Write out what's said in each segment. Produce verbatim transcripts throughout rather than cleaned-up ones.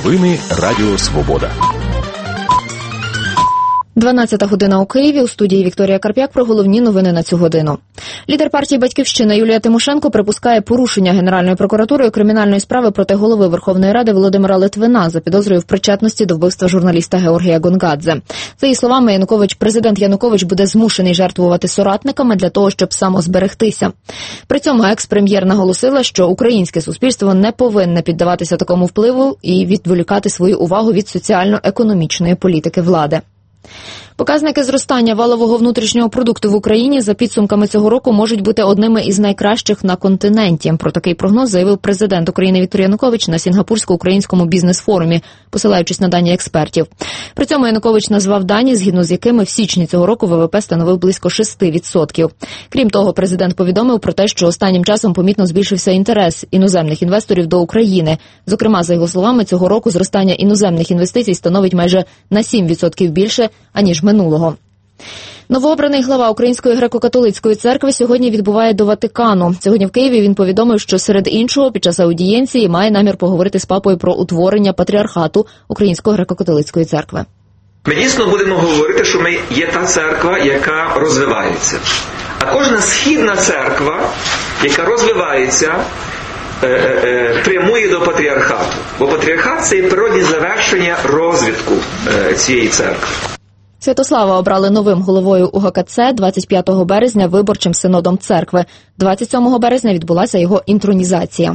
Новини Радіо Свобода. дванадцята година у Києві. У студії Вікторія Карп'як про головні новини на цю годину. Лідер партії «Батьківщина» Юлія Тимошенко припускає порушення Генеральною прокуратурою кримінальної справи проти голови Верховної Ради Володимира Литвина за підозрою в причетності до вбивства журналіста Георгія Гонгадзе. За її словами, Янукович, президент Янукович буде змушений жертвувати соратниками для того, щоб самозберегтися. При цьому екс-прем'єр наголосила, що українське суспільство не повинне піддаватися такому впливу і відволікати свою увагу від соціально-економічної політики влади. Показники зростання валового внутрішнього продукту в Україні за підсумками цього року можуть бути одними із найкращих на континенті. Про такий прогноз заявив президент України Віктор Янукович на Сінгапурсько-українському бізнес-форумі, посилаючись на дані експертів. При цьому Янукович назвав дані, згідно з якими в січні цього року ВВП становив близько шість відсотків. Крім того, президент повідомив про те, що останнім часом помітно збільшився інтерес іноземних інвесторів до України. Зокрема, за його словами, цього року зростання іноземних інвестицій становить майже на сім відсотків більше, аніж минулого. Новообраний глава Української греко-католицької церкви сьогодні відбуває до Ватикану. Сьогодні в Києві він повідомив, що серед іншого під час аудієнції має намір поговорити з папою про утворення патріархату Української греко-католицької церкви. Ми дійсно будемо говорити, що ми є та церква, яка розвивається. А кожна східна церква, яка розвивається, е, е, прямує до патріархату. Бо патріархат – це природне завершення розвитку е, цієї церкви. Святослава обрали новим головою УГКЦ двадцять п'ятого березня виборчим синодом церкви. двадцять сьомого березня відбулася його інтронізація.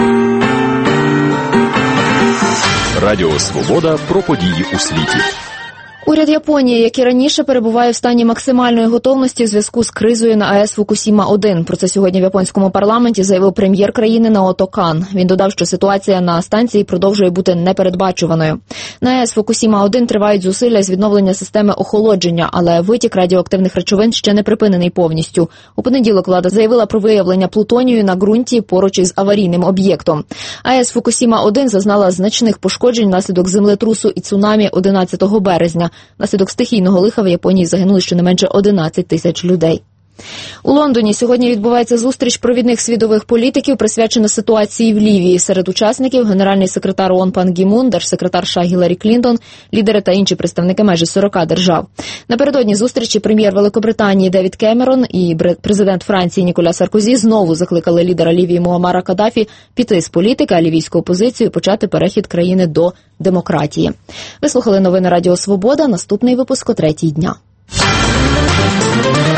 Радіо Свобода про події у світі. Уряд Японії, як і раніше, перебуває в стані максимальної готовності в зв'язку з кризою на АЕС Фукусіма один. Про це сьогодні в японському парламенті заявив прем'єр країни Наото Кан. Він додав, що ситуація на станції продовжує бути непередбачуваною. На АЕС Фукусіма один тривають зусилля з відновлення системи охолодження, але витік радіоактивних речовин ще не припинений повністю. У понеділок влада заявила про виявлення плутонію на ґрунті поруч із аварійним об'єктом. АЕС Фукусіма один зазнала значних пошкоджень внаслідок землетрусу і цунамі одинадцятого березня. Внаслідок стихійного лиха в Японії загинули щонайменше одинадцять тисяч людей. У Лондоні сьогодні відбувається зустріч провідних світових політиків, присвячена ситуації в Лівії. Серед учасників – генеральний секретар ООН Пан Гі Мун, держсекретар США Гіларі Клінтон, лідери та інші представники майже сорока держав. Напередодні зустрічі прем'єр Великобританії Девід Кемерон і президент Франції Ніколя Саркозі знову закликали лідера Лівії Муаммара Каддафі піти з політики, а лівійську опозицію почати перехід країни до демократії. Ви слухали новини Радіо Свобода. Наступний випуск о третій дня.